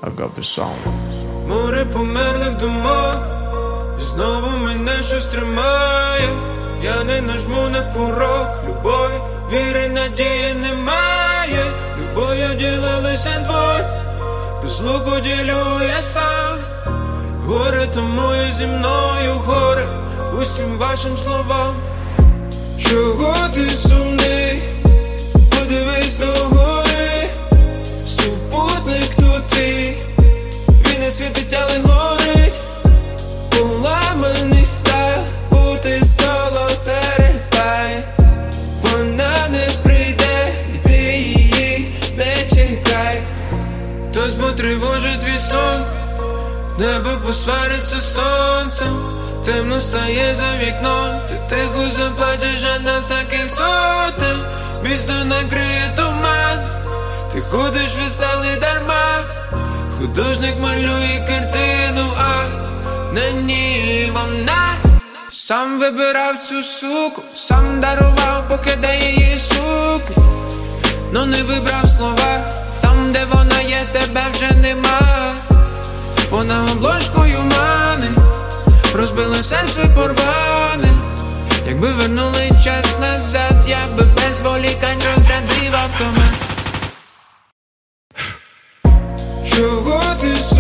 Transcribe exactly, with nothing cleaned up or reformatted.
I got the song. Море померлих думок, і знову мене щось тримає. Я не нажму на курок, любові, віри, надії немає. Любов'ю ділилися двоє, розлуку ділю я сам. Горе тому і зі мною горе усім вашим словам. Чого ти сумний? Подивись догори, супутник тут твій, він не світить, але горить. Поламаний стайл, бути соло серед стай. Вона не прийде, і ти її не чекай. Хтось потривожить твій сон, небо посвариться з сонцем. Темно стає за вікном, ти тихо заплачеш, а нас таких сотень. Місто накриє туман, ти ходиш веселий дарма. Художник малює картину, а на ній вона. Сам вибирав цю суку, сам дарував, поки дає її сукню. Но не вибрав слова, там де вона є, тебе вже нема. Вона обложкою мани, розбила серце порване. Якби вернули час назад, я би без волікань розрядив автомат. Чого ти